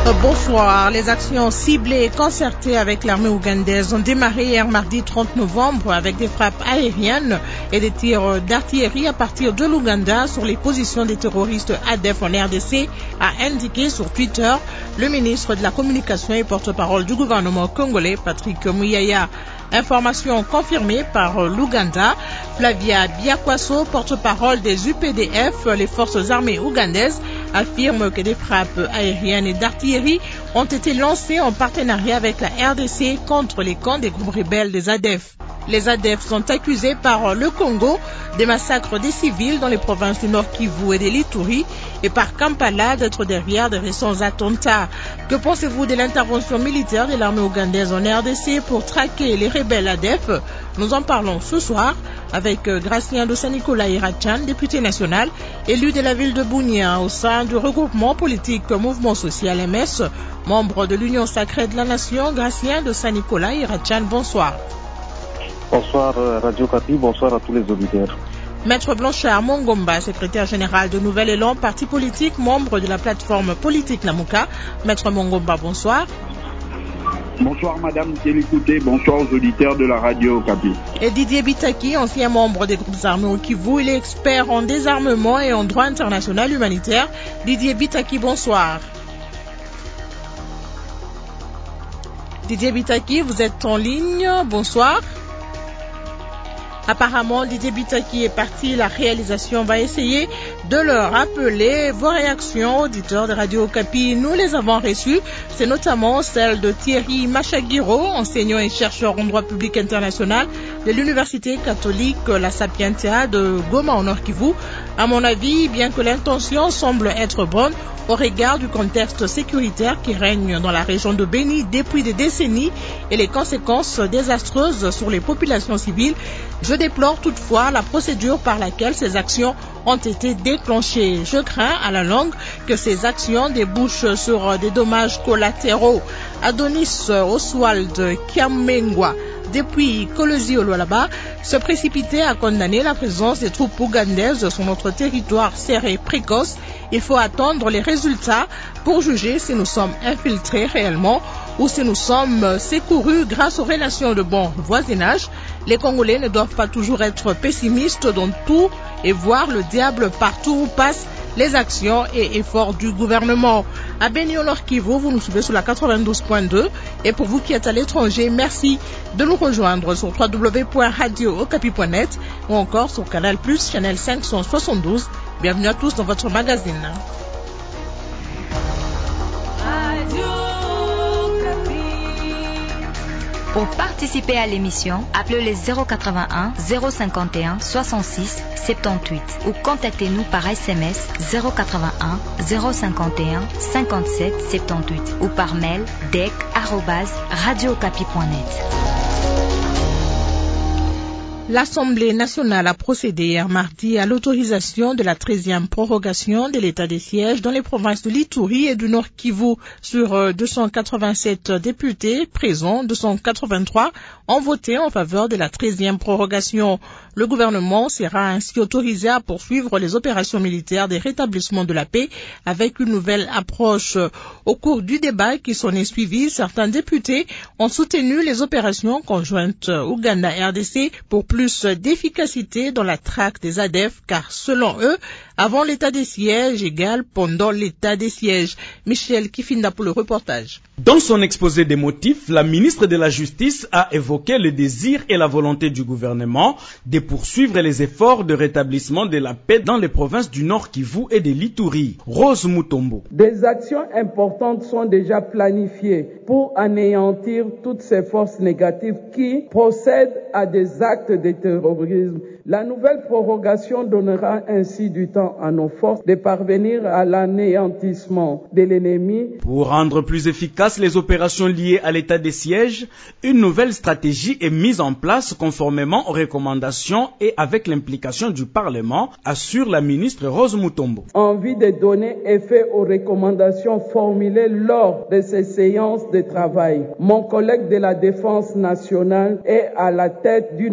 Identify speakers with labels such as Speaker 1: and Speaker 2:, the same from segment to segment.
Speaker 1: Bonsoir. Les actions ciblées et concertées avec l'armée ougandaise ont démarré hier mardi 30 novembre avec des frappes aériennes et des tirs d'artillerie à partir de l'Ouganda sur les positions des terroristes ADF en RDC, a indiqué sur Twitter le ministre de la Communication et porte-parole du gouvernement congolais, Patrick Muyaya. Information confirmée par l'Ouganda. Flavia Biakwaso, porte-parole des UPDF, les forces armées ougandaises, affirme que des frappes aériennes et d'artillerie ont été lancées en partenariat avec la RDC contre les camps des groupes rebelles des ADF. Les ADF sont accusés par le Congo des massacres des civils dans les provinces du Nord Kivu et de l'Ituri et par Kampala d'être derrière de récents attentats. Que pensez-vous de l'intervention militaire de l'armée ougandaise en RDC pour traquer les rebelles ADF? Nous en parlons ce soir avec Gracien de Saint-Nicolas Irachan, député national, élu de la ville de Bunia au sein du regroupement politique Mouvement Social MS, membre de l'Union Sacrée de la Nation. Gracien de Saint-Nicolas Irachan, bonsoir.
Speaker 2: Bonsoir Radio Kapi, bonsoir à tous les auditeurs.
Speaker 1: Maître Blanchard Mongomba, secrétaire général de Nouvel Élan, parti politique, membre de la plateforme politique Namuka. Maître Mongomba, bonsoir.
Speaker 3: Bonsoir Madame Kélikouté, bonsoir aux auditeurs de la Radio Kapi.
Speaker 1: Et Didier Bitaki, ancien membre des groupes armés au Kivu, il est expert en désarmement et en droit international humanitaire. Didier Bitaki, bonsoir. Didier Bitaki, vous êtes en ligne, bonsoir. Apparemment, Didier Bitaki est parti. La réalisation va essayer de leur rappeler vos réactions, auditeurs de Radio Okapi. Nous les avons reçues. C'est notamment celle de Thierry Machagiro, enseignant et chercheur en droit public international de l'Université catholique La Sapientia de Goma en Nord Kivu. À mon avis, bien que l'intention semble être bonne, au regard du contexte sécuritaire qui règne dans la région de Beni depuis des décennies et les conséquences désastreuses sur les populations civiles, je déplore toutefois la procédure par laquelle ces actions ont été déclenchées. Je crains à la longue que ces actions débouchent sur des dommages collatéraux. Adonis Oswald Kiamengwa, depuis Kolosi Olualaba, se précipitait à condamner la présence des troupes ougandaises sur notre territoire serré précoce. Il faut attendre les résultats pour juger si nous sommes infiltrés réellement ou si nous sommes secourus grâce aux relations de bon voisinage. Les Congolais ne doivent pas toujours être pessimistes dans tout et voir le diable partout où passent les actions et efforts du gouvernement. À Beni au Nord Kivu, vous nous suivez sur la 92.2 et pour vous qui êtes à l'étranger, merci de nous rejoindre sur www.radiookapi.net ou encore sur Canal+, Channel 572. Bienvenue à tous dans votre magazine.
Speaker 4: Pour participer à l'émission, appelez les 081 051 66 78 ou contactez-nous par SMS 081 051 57 78 ou par mail dec@radiocapi.net.
Speaker 1: L'Assemblée nationale a procédé hier mardi à l'autorisation de la 13e prorogation de l'état des sièges dans les provinces de l'Ituri et du Nord Kivu. Sur 287 députés présents, 283 ont voté en faveur de la 13e prorogation. Le gouvernement sera ainsi autorisé à poursuivre les opérations militaires des rétablissements de la paix avec une nouvelle approche. Au cours du débat qui s'en est suivi, certains députés ont soutenu les opérations conjointes Ouganda-RDC pour plus d'efficacité dans la traque des ADF, car selon eux, avant l'état des sièges égale pendant l'état des sièges. Michel Kifinda pour le reportage.
Speaker 5: Dans son exposé des motifs, la ministre de la Justice a évoqué le désir et la volonté du gouvernement de poursuivre les efforts de rétablissement de la paix dans les provinces du Nord Kivu et de l'Ituri. Rose Mutombo.
Speaker 6: Des actions importantes sont déjà planifiées pour anéantir toutes ces forces négatives qui procèdent à des actes de terrorisme. La nouvelle prorogation donnera ainsi du temps à nos forces de parvenir à l'anéantissement de l'ennemi.
Speaker 5: Pour rendre plus efficaces les opérations liées à l'état des sièges, une nouvelle stratégie est mise en place conformément aux recommandations et avec l'implication du Parlement, assure la ministre Rose Mutombo.
Speaker 6: En vue de donner effet aux recommandations formulées lors de ces séances de travail, mon collègue de la Défense nationale est à la tête d'une forte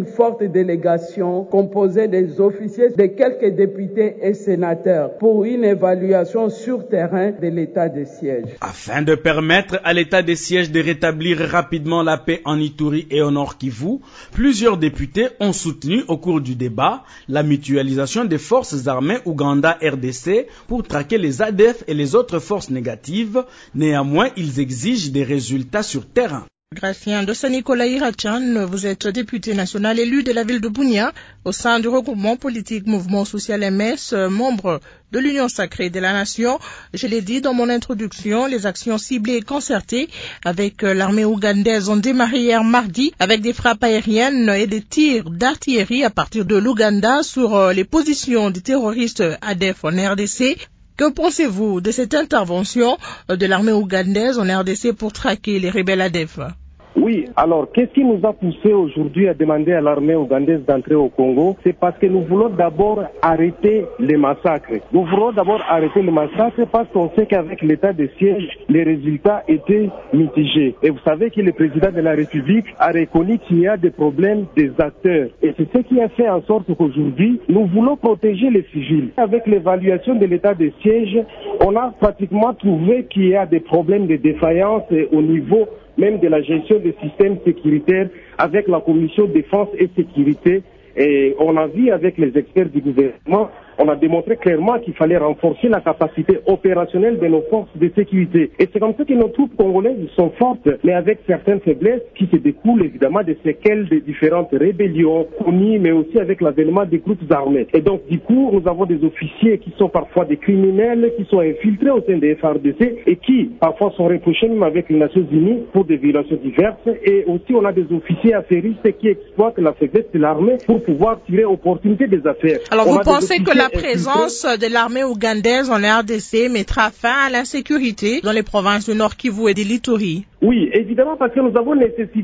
Speaker 6: forte délégation composée des officiers, de quelques députés et sénateurs pour une évaluation sur terrain de l'état de siège.
Speaker 5: Afin de permettre à l'état de siège de rétablir rapidement la paix en Ituri et au Nord Kivu, plusieurs députés ont soutenu au cours du débat la mutualisation des forces armées Ouganda-RDC pour traquer les ADF et les autres forces négatives. Néanmoins, ils exigent des résultats sur terrain.
Speaker 1: Gracien de Saint-Nicolas Irachan, vous êtes député national élu de la ville de Bunia au sein du regroupement politique Mouvement Social MS, membre de l'Union sacrée de la Nation. Je l'ai dit dans mon introduction, les actions ciblées et concertées avec l'armée ougandaise ont démarré hier mardi avec des frappes aériennes et des tirs d'artillerie à partir de l'Ouganda sur les positions des terroristes ADF en RDC. Que pensez-vous de cette intervention de l'armée ougandaise en RDC pour traquer les rebelles ADF?
Speaker 2: Oui, alors qu'est-ce qui nous a poussé aujourd'hui à demander à l'armée ougandaise d'entrer au Congo? C'est parce que nous voulons d'abord arrêter les massacres. Nous voulons d'abord arrêter les massacres parce qu'on sait qu'avec l'état de siège, les résultats étaient mitigés. Et vous savez que le président de la République a reconnu qu'il y a des problèmes des acteurs. Et c'est ce qui a fait en sorte qu'aujourd'hui, nous voulons protéger les civils. Avec l'évaluation de l'état de siège, on a pratiquement trouvé qu'il y a des problèmes de défaillance au niveau même de la gestion des systèmes sécuritaires avec la commission défense et sécurité. Et on a vu avec les experts du gouvernement, on a démontré clairement qu'il fallait renforcer la capacité opérationnelle de nos forces de sécurité. Et c'est comme ça que nos troupes congolaises sont fortes, mais avec certaines faiblesses qui se découlent évidemment des séquelles de différentes rébellions connues, mais aussi avec l'avènement des groupes armés. Et donc, du coup, nous avons des officiers qui sont parfois des criminels, qui sont infiltrés au sein des FARDC et qui parfois sont reprochés même avec les Nations Unies pour des violations diverses. Et aussi, on a des officiers affairistes qui exploitent la faiblesse de l'armée pour pouvoir tirer opportunité des affaires.
Speaker 1: Alors, vous pensez que la présence de l'armée ougandaise en RDC mettra fin à l'insécurité dans les provinces du Nord Kivu et de l'Ituri?
Speaker 2: Oui, évidemment, parce que nous avons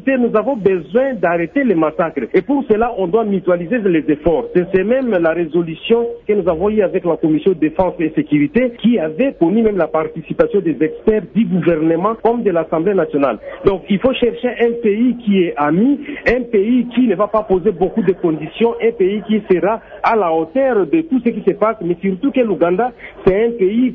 Speaker 2: besoin d'arrêter les massacres. Et pour cela, on doit mutualiser les efforts. C'est même la résolution que nous avons eue avec la Commission de défense et sécurité qui avait connu même la participation des experts du gouvernement comme de l'Assemblée nationale. Donc, il faut chercher un pays qui est ami, un pays qui ne va pas poser beaucoup de conditions, un pays qui sera à la hauteur de tout ce qui se passe, mais surtout que l'Ouganda, c'est un pays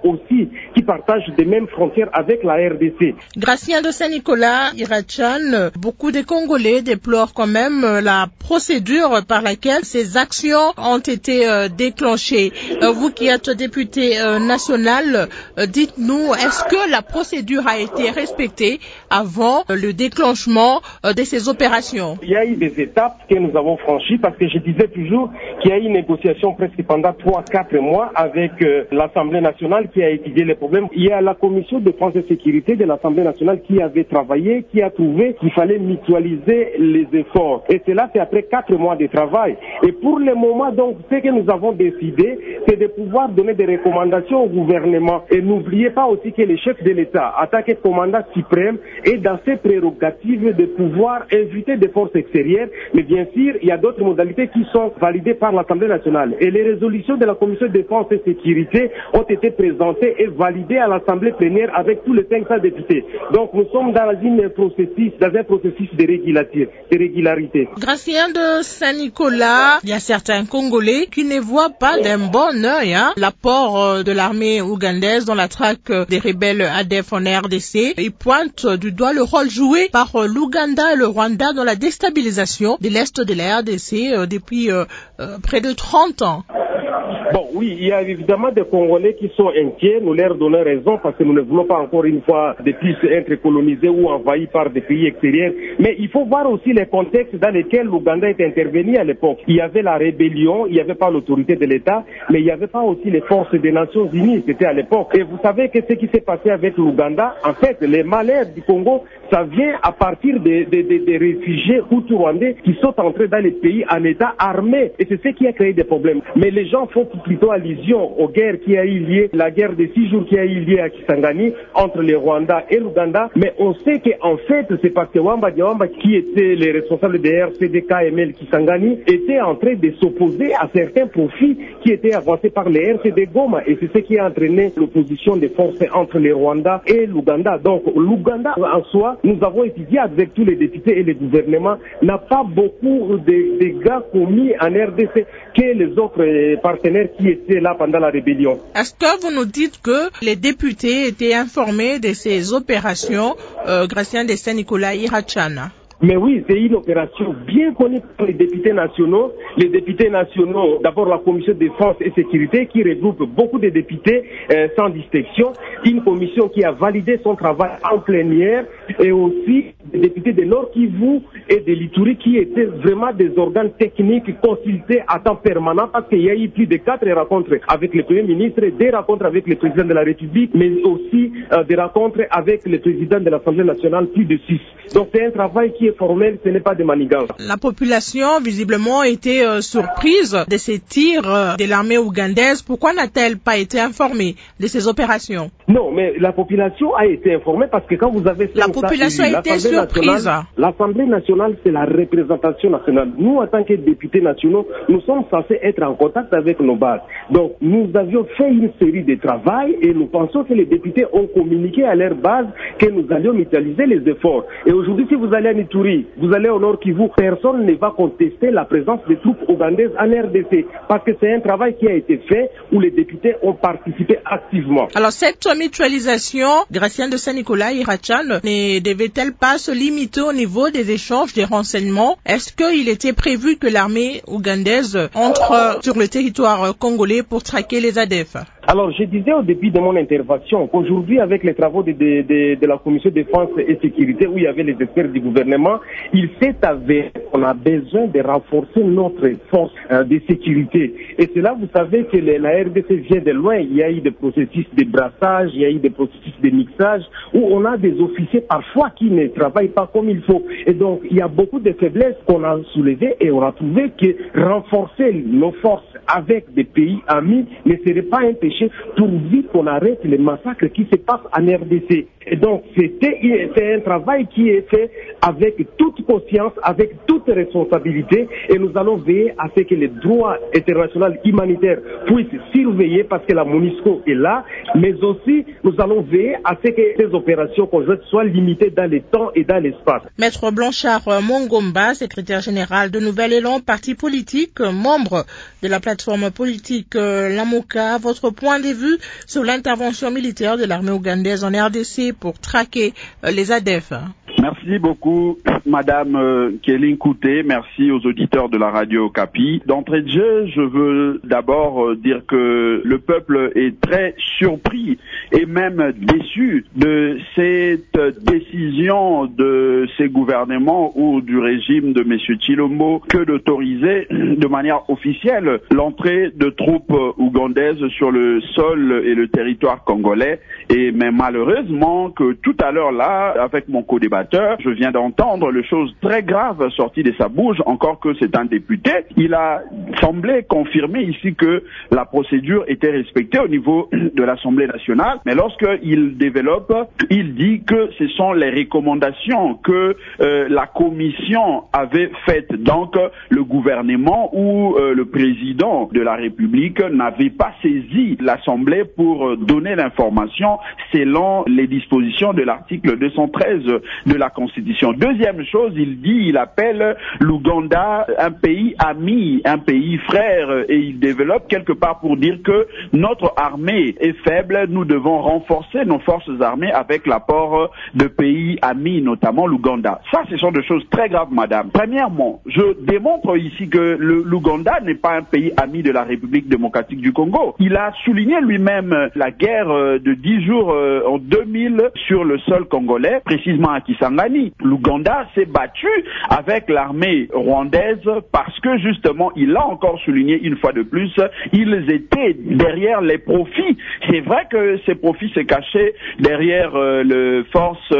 Speaker 2: qui partage des mêmes frontières avec la RDC.
Speaker 1: Gracien de Saint-Nicolas Irachan, beaucoup de Congolais déplorent quand même la procédure par laquelle ces actions ont été déclenchées. Vous qui êtes député national, dites-nous, est-ce que la procédure a été respectée avant le déclenchement de ces opérations?
Speaker 2: Il y a eu des étapes que nous avons franchies parce que je disais toujours qu'il y a eu une négociation presque pendant 3-4 mois avec l'Assemblée nationale qui a étudié les problèmes. Il y a la commission de défense et sécurité de l'Assemblée nationale qui avait travaillé, qui a trouvé qu'il fallait mutualiser les efforts. Et cela, c'est après 4 mois de travail. Et pour le moment, donc, ce que nous avons décidé, c'est de pouvoir donner des recommandations au gouvernement. Et n'oubliez pas aussi que le chef de l'État, en tant que commandant suprême, est dans ses prérogatives de pouvoir inviter des forces extérieures. Mais bien sûr, il y a d'autres modalités qui sont validées par l'Assemblée nationale. Et les résolutions de la Commission de défense et sécurité ont été présentées et validées à l'Assemblée plénière avec tous les 500 députés. Donc nous sommes dans un processus de régularité.
Speaker 1: Gracien de Saint-Nicolas, il y a certains Congolais qui ne voient pas d'un bon œil l'apport de l'armée ougandaise dans la traque des rebelles ADF en RDC. Ils pointent du doigt le rôle joué par l'Ouganda et le Rwanda dans la déstabilisation de l'Est de la RDC depuis près de 30 ans.
Speaker 2: Bon, oui, il y a évidemment des Congolais qui sont inquiets, nous leur donnons raison parce que nous ne voulons pas encore une fois de plus être colonisés ou envahis par des pays extérieurs. Mais il faut voir aussi les contextes dans lesquels l'Ouganda est intervenu à l'époque. Il y avait la rébellion, il n'y avait pas l'autorité de l'État, mais il n'y avait pas aussi les forces des Nations Unies, c'était à l'époque. Et vous savez que ce qui s'est passé avec l'Ouganda, en fait, les malheurs du Congo, ça vient à partir des réfugiés hutu-rwandais qui sont entrés dans les pays en état armé. Et c'est ce qui a créé des problèmes. Mais les gens font plus plutôt allusion aux guerres qui a eu lieu, la guerre de 6 jours qui a eu lieu à Kisangani entre le Rwanda et l'Ouganda. Mais on sait qu'en fait, c'est parce que Wamba Diawamba, qui était les responsables de RCD-KML Kisangani, était en train de s'opposer à certains profits qui étaient avancés par les RCD Goma. Et c'est ce qui a entraîné l'opposition des forces entre le Rwanda et l'Ouganda. Donc l'Ouganda en soi, nous avons étudié avec tous les députés et les gouvernements, n'a pas beaucoup de dégâts commis en RDC que les autres partenaires qui étaient là pendant la rébellion.
Speaker 1: Est-ce que vous nous dites que les députés étaient informés de ces opérations, Gratien de Saint-Nicolas Irachana?
Speaker 2: Mais oui, c'est une opération bien connue par les députés nationaux. Les députés nationaux, d'abord la commission défense et sécurité qui regroupe beaucoup de députés sans distinction. Une commission qui a validé son travail en plénière et aussi des députés de Nord Kivu et de l'Ituri qui étaient vraiment des organes techniques consultés à temps permanent parce qu'il y a eu plus de 4 rencontres avec le Premier ministre, des rencontres avec le président de la République, mais aussi des rencontres avec le président de l'Assemblée nationale, plus de 6. Donc c'est un travail qui est formel, ce n'est pas de manigance.
Speaker 1: La population visiblement était surprise de ces tirs de l'armée ougandaise. Pourquoi n'a-t-elle pas été informée de ces opérations?
Speaker 2: Non, mais la population a été informée parce que quand vous avez...
Speaker 1: La population a été surprise.
Speaker 2: L'Assemblée nationale, c'est la représentation nationale. Nous, en tant que députés nationaux, nous sommes censés être en contact avec nos bases. Donc, nous avions fait une série de travail et nous pensons que les députés ont communiqué à leur base que nous allions mutualiser les efforts. Et aujourd'hui, si vous allez à Ituri, vous allez au Nord Kivu, personne ne va contester la présence des troupes ougandaises en RDC parce que c'est un travail qui a été fait où les députés ont participé activement.
Speaker 1: Alors, cette mutualisation, Gratien de Saint-Nicolas Irachan, ne devait-elle pas se limiter au niveau des échanges des renseignements? Est-ce qu'il était prévu que l'armée ougandaise entre sur le territoire congolais pour traquer les ADF?
Speaker 2: Alors, je disais au début de mon intervention qu'aujourd'hui, avec les travaux de la commission défense et sécurité, où il y avait les experts du gouvernement, il s'est avéré qu'on a besoin de renforcer notre force de sécurité. Et cela, vous savez que la RDC vient de loin. Il y a eu des processus de brassage, il y a eu des processus de mixage, où on a des officiers parfois qui ne travaillent pas comme il faut. Et donc, il y a beaucoup de faiblesses qu'on a soulevées et on a trouvé que renforcer nos forces avec des pays amis ne serait pas un péché pourvu qu'on arrête les massacres qui se passent en RDC. Et donc, c'est un travail qui est fait avec toute conscience, avec toute responsabilité, et nous allons veiller à ce que les droits internationaux humanitaires puissent surveiller parce que la MONUSCO est là, mais aussi nous allons veiller à ce que ces opérations conjointes soient limitées dans le temps et dans l'espace.
Speaker 1: Maître Blanchard Mongomba, secrétaire général de Nouvel Élan, parti politique, membre de la plateforme politique Lamoka, votre point de vue sur l'intervention militaire de l'armée ougandaise en RDC pour traquer les ADF?
Speaker 3: Merci beaucoup, Madame Kéline Kouté. Merci aux auditeurs de la radio Okapi. D'entrée de jeu, je veux d'abord dire que le peuple est très surpris et même déçu de cette décision de ces gouvernements ou du régime de M. Tshilombo que d'autoriser de manière officielle l'entrée de troupes ougandaises sur le sol et le territoire congolais. Et mais malheureusement que tout à l'heure là, avec mon co-débatteur, je viens d'entendre le chose très grave sortie de sa bouche, encore que c'est un député. Il a semblé confirmer ici que la procédure était respectée au niveau de l'Assemblée nationale, mais lorsqu'il développe, il dit que ce sont les recommandations que la commission avait faites. Donc, le gouvernement ou le président de la République n'avait pas saisi l'Assemblée pour donner l'information selon les dispositions de l'article 213 de la Constitution. Deuxième chose, il appelle l'Ouganda un pays ami, un pays frère, et il développe quelque part pour dire que notre armée est faible, nous devons renforcer nos forces armées avec l'apport de pays amis, notamment l'Ouganda. Ça, ce sont des choses très graves, madame. Premièrement, je démontre ici que l'Ouganda n'est pas un pays ami de la République démocratique du Congo. Il a souligné lui-même la guerre de 10 jours en 2000 sur le sol congolais, précisément à Kisangani. Kisangani. L'Ouganda s'est battu avec l'armée rwandaise parce que justement, il a encore souligné une fois de plus, ils étaient derrière les profits. C'est vrai que ces profits se cachaient derrière les forces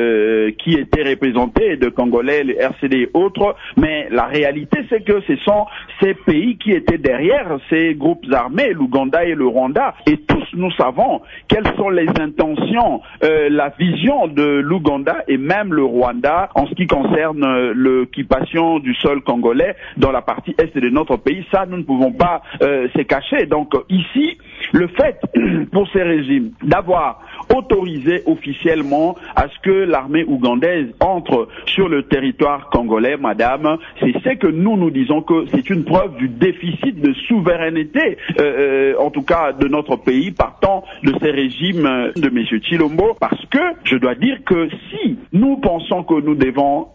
Speaker 3: qui étaient représentées de Congolais, les RCD et autres, mais la réalité c'est que ce sont ces pays qui étaient derrière ces groupes armés, l'Ouganda et le Rwanda, et tous nous savons quelles sont les intentions, la vision de l'Ouganda et même le Rwanda en ce qui concerne l'occupation du sol congolais dans la partie est de notre pays. Ça, nous ne pouvons pas se cacher. Donc ici, le fait pour ces régimes d'avoir autorisé officiellement à ce que l'armée ougandaise entre sur le territoire congolais, madame, c'est ce que nous disons que c'est une preuve du déficit de souveraineté, en tout cas de notre pays, partant de ces régimes de M. Tshilombo, parce que je dois dire que si nous pensons que nous devons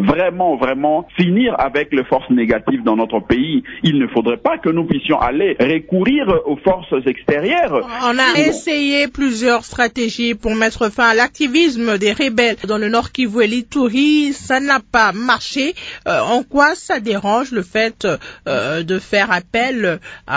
Speaker 3: vraiment finir avec les forces négatives dans notre pays, il ne faudrait pas que nous puissions aller recourir aux forces extérieures.
Speaker 1: On a essayé plusieurs stratégies pour mettre fin à l'activisme des rebelles dans le Nord Kivu et l'Ituri. Ça n'a pas marché. En quoi ça dérange le fait de faire appel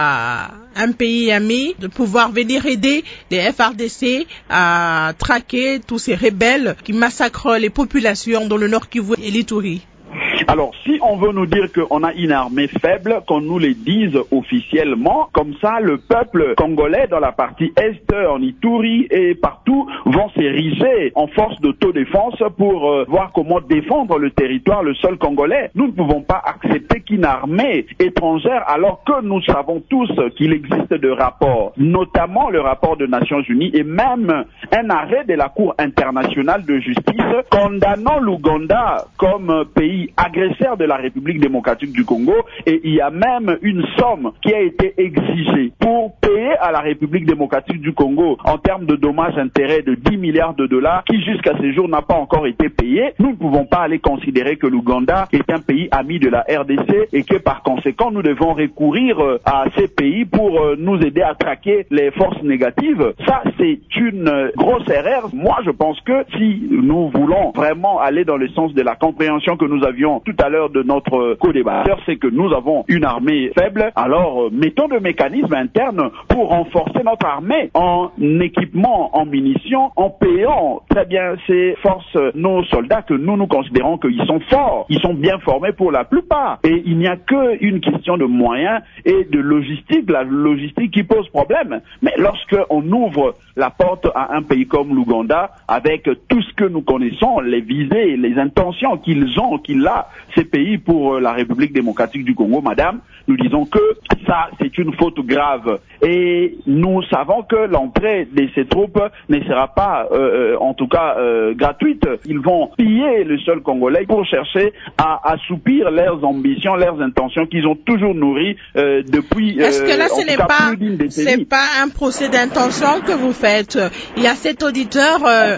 Speaker 1: à un pays ami, de pouvoir venir aider les FARDC à traquer tous ces rebelles qui massacrent les populations dans le Nord Kivu et l'Ituri?
Speaker 3: Alors, si on veut nous dire qu'on a une armée faible, qu'on nous le dise officiellement, comme ça, le peuple congolais dans la partie Est, en Ituri et partout, vont s'ériger en force d'autodéfense pour voir comment défendre le territoire, le sol congolais. Nous ne pouvons pas accepter qu'une armée étrangère, alors que nous savons tous qu'il existe de rapports, notamment le rapport des Nations Unies et même un arrêt de la Cour internationale de justice condamnant l'Ouganda comme pays agresseur de la République démocratique du Congo, et il y a même une somme qui a été exigée pour payer à la République démocratique du Congo en termes de dommages-intérêts de 10 milliards de dollars qui jusqu'à ce jour n'a pas encore été payé. Nous ne pouvons pas aller considérer que l'Ouganda est un pays ami de la RDC et que par conséquent nous devons recourir à ces pays pour nous aider à traquer les forces négatives. Ça, c'est une grosse erreur. Moi, je pense que si nous voulons vraiment aller dans le sens de la compréhension que nous avions tout à l'heure de notre co-débatteur, c'est que nous avons une armée faible, alors mettons des mécanismes internes pour renforcer notre armée en équipement, en munitions, en payant très bien ces forces, nos soldats que nous considérons qu'ils sont forts, ils sont bien formés pour la plupart, et il n'y a qu'une question de moyens et de logistique, la logistique qui pose problème. Mais lorsque on ouvre la porte à un pays comme l'Ouganda, avec tout ce que nous connaissons, les visées, les intentions qu'il a, ces pays pour la République démocratique du Congo, madame, nous disons que ça, c'est une faute grave. Et nous savons que l'entrée de ces troupes ne sera pas, en tout cas, gratuite. Ils vont piller le sol congolais pour chercher à assoupir leurs ambitions, leurs intentions qu'ils ont toujours nourries depuis
Speaker 1: Est-ce que là,
Speaker 3: en tout cas, plus d'une décennie.
Speaker 1: C'est pas un procès d'intention que vous faites? Il y a cet auditeur,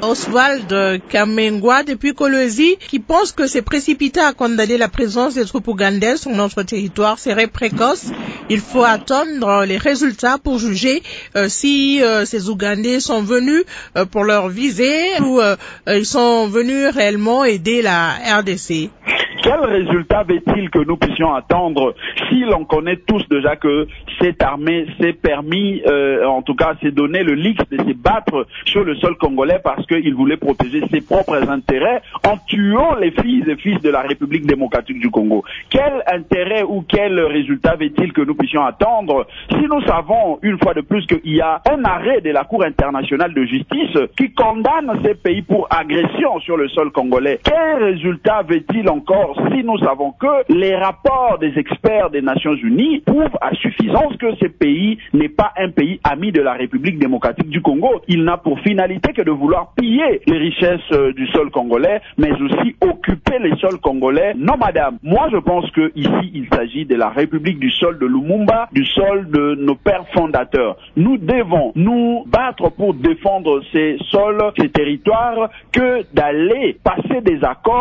Speaker 1: Oswald Kamengwa, depuis Kolwezi, qui pense que c'est précipité à condamner la présence des troupes ougandaises sur notre territoire. C'est précoce. Il faut attendre les résultats pour juger si ces Ougandais sont venus pour leur visée ou ils sont venus réellement aider la RDC.
Speaker 3: Quel résultat veut-il que nous puissions attendre si l'on connaît tous déjà que cette armée s'est permis, en tout cas s'est donné le luxe de se battre sur le sol congolais parce qu'il voulait protéger ses propres intérêts en tuant les filles et fils de la République démocratique du Congo? Quel intérêt ou quel résultat veut-il que nous puissions attendre si nous savons une fois de plus qu'il y a un arrêt de la Cour internationale de justice qui condamne ces pays pour agression sur le sol congolais? Quel résultat veut-il encore si nous savons que les rapports des experts des Nations Unies prouvent à suffisance que ce pays n'est pas un pays ami de la République démocratique du Congo? Il n'a pour finalité que de vouloir piller les richesses du sol congolais, mais aussi occuper les sols congolais. Non, madame. Moi, je pense que ici, il s'agit de la République du sol de Lumumba, du sol de nos pères fondateurs. Nous devons nous battre pour défendre ces sols, ces territoires, que d'aller passer des accords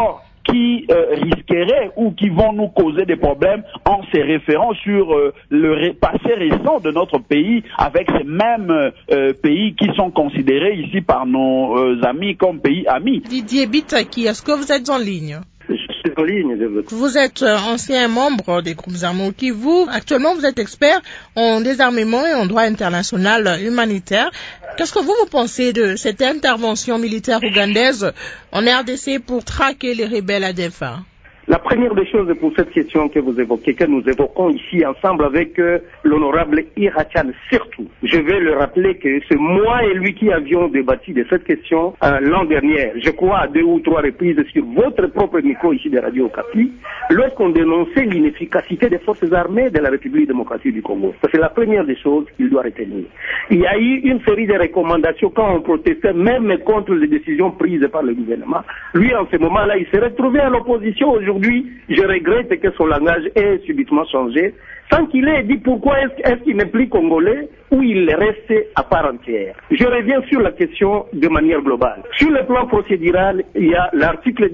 Speaker 3: qui risqueraient ou qui vont nous causer des problèmes en se référant sur le passé récent de notre pays avec ces mêmes pays qui sont considérés ici par nos amis comme pays amis.
Speaker 1: Didier Bitaki, est-ce que vous êtes en ligne?
Speaker 2: Je suis en ligne.
Speaker 1: Vous êtes ancien membre des groupes armés au Kivu. Actuellement, vous êtes expert en désarmement et en droit international humanitaire. Qu'est-ce que vous pensez de cette intervention militaire ougandaise en RDC pour traquer les rebelles ADF?
Speaker 2: La première des choses pour cette question que vous évoquez, que nous évoquons ici ensemble avec l'honorable Irachan, surtout, je vais le rappeler que c'est moi et lui qui avions débattu de cette question l'an dernier, je crois à 2 ou 3 reprises sur votre propre micro ici de Radio Okapi, lorsqu'on dénonçait l'inefficacité des forces armées de la République démocratique du Congo. Ça, c'est la première des choses qu'il doit retenir. Il y a eu une série de recommandations quand on protestait même contre les décisions prises par le gouvernement. Lui, en ce moment-là, il s'est retrouvé à l'opposition. Aujourd'hui, je regrette que son langage ait subitement changé, sans qu'il ait dit pourquoi est-ce qu'il n'est plus congolais ou il reste à part entière. Je reviens sur la question de manière globale. Sur le plan procédural, il y a l'article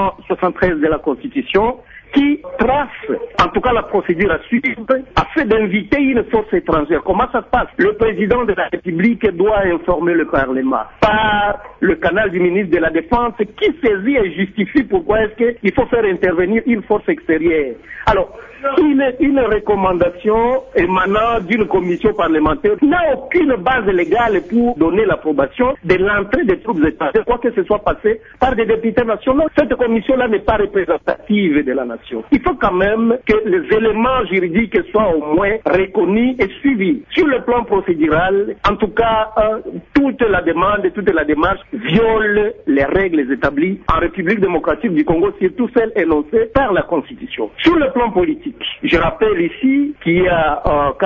Speaker 2: 273 de la Constitution qui trace, en tout cas la procédure à suivre, afin d'inviter une force étrangère. Comment ça se passe? Le président de la République doit informer le Parlement par le canal du ministre de la Défense qui saisit et justifie pourquoi est-ce qu'il faut faire intervenir une force extérieure. Alors, une recommandation émanant d'une commission parlementaire n'a aucune base légale pour donner l'approbation de l'entrée des troupes étrangères, quoi que ce soit passé par des députés nationaux. Cette commission-là n'est pas représentative de la nation. Il faut quand même que les éléments juridiques soient au moins reconnus et suivis. Sur le plan procédural, en tout cas, toute la démarche viole les règles établies en République démocratique du Congo, surtout celles énoncées par la Constitution. Sur le plan politique, je rappelle ici qu'il y a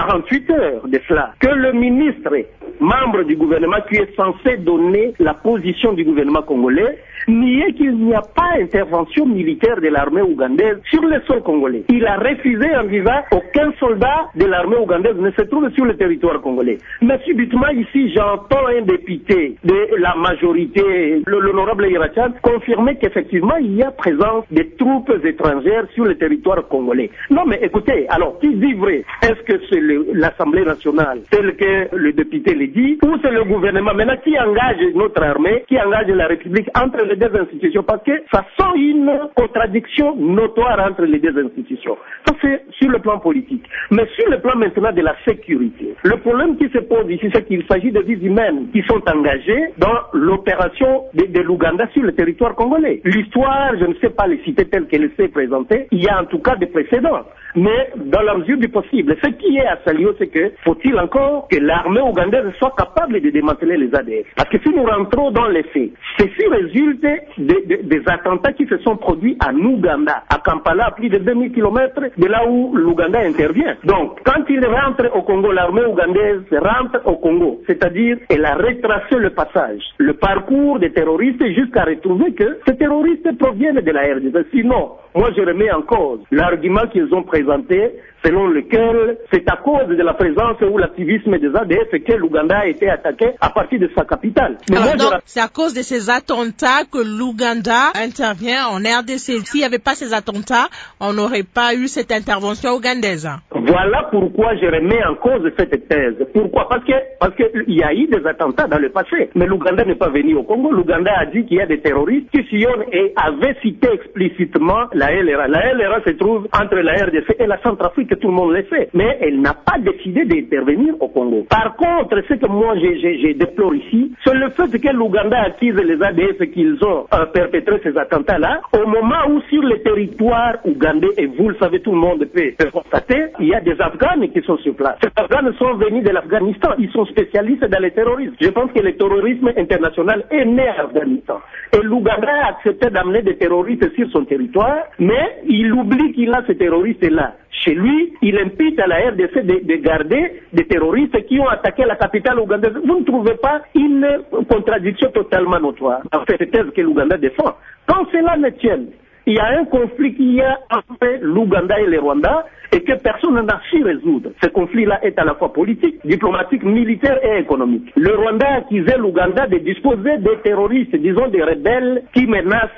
Speaker 2: 48 heures de cela, que le ministre, membre du gouvernement qui est censé donner la position du gouvernement congolais, niait qu'il n'y a pas intervention militaire de l'armée ougandaise sur le sol congolais. Il a refusé en disant aucun soldat de l'armée ougandaise ne se trouve sur le territoire congolais. Mais subitement ici, j'entends un député de la majorité, l'honorable Irachan, confirmer qu'effectivement il y a présence des troupes étrangères sur le territoire congolais. Non mais écoutez, alors qui dit vrai? Est-ce que c'est l'Assemblée nationale tel que le député le dit, ou c'est le gouvernement maintenant qui engage notre armée, qui engage la République entre les deux institutions? Parce que ça sent une contradiction notoire entre les deux institutions. Ça c'est sur le plan politique. Mais sur le plan maintenant de la sécurité, le problème qui se pose ici, c'est qu'il s'agit de vies humaines qui sont engagées dans l'opération de l'Ouganda sur le territoire congolais. L'histoire, je ne sais pas les citer telles qu'elle s'est présentée, il y a en tout cas des précédents. Mais dans la mesure du possible, ce qui est à saluer, c'est que faut-il encore que l'armée ougandaise soit capable de démanteler les ADF. Parce que si nous rentrons dans les faits, ceci résulte des attentats qui se sont produits en Ouganda, à Kampala, à plus de 2000 km de là où l'Ouganda intervient. Donc, quand il rentre au Congo, l'armée ougandaise rentre au Congo, c'est-à-dire elle a retracé le passage, le parcours des terroristes jusqu'à retrouver que ces terroristes proviennent de la RDC. Sinon, moi je remets en cause l'argument qu'ils ont présenté selon lequel c'est à cause de la présence ou l'activisme des ADF que l'Ouganda a été attaqué à partir de sa capitale. Mais
Speaker 1: alors, donc, c'est à cause de ces attentats que l'Ouganda intervient en RDC. S'il n'y avait pas ces attentats, on n'aurait pas eu cette intervention ougandaise.
Speaker 2: Voilà pourquoi je remets en cause cette thèse. Pourquoi? Parce que il y a eu des attentats dans le passé, mais l'Ouganda n'est pas venu au Congo. L'Ouganda a dit qu'il y a des terroristes qui sillonnent et avait cité explicitement la LRA. La LRA se trouve entre la RDC et la Centrafrique, que tout le monde le sait, mais elle n'a pas décidé d'intervenir au Congo. Par contre, ce que moi je déplore ici, c'est le fait que l'Ouganda accuse les ADF qu'ils ont perpétré ces attentats-là, au moment où sur le territoire ougandais, et vous le savez, tout le monde peut constater, il y a des Afghans qui sont sur place. Ces Afghans sont venus de l'Afghanistan, ils sont spécialistes dans le terrorisme. Je pense que le terrorisme international est né en Afghanistan. Et l'Ouganda a accepté d'amener des terroristes sur son territoire, mais il oublie qu'il a ces terroristes-là chez lui. Il impute à la RDC de garder des terroristes qui ont attaqué la capitale ougandaise. Vous ne trouvez pas une contradiction totalement notoire dans cette thèse que l'Ouganda défend? Quand cela ne tient, il y a un conflit qui y a entre l'Ouganda et le Rwanda et que personne n'a su résoudre. Ce conflit-là est à la fois politique, diplomatique, militaire et économique. Le Rwanda a accusé l'Ouganda de disposer des terroristes, disons des rebelles qui menacent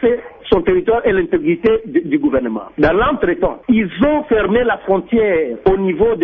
Speaker 7: son territoire et l'intégrité du gouvernement. Dans l'entretemps, ils ont fermé la frontière au niveau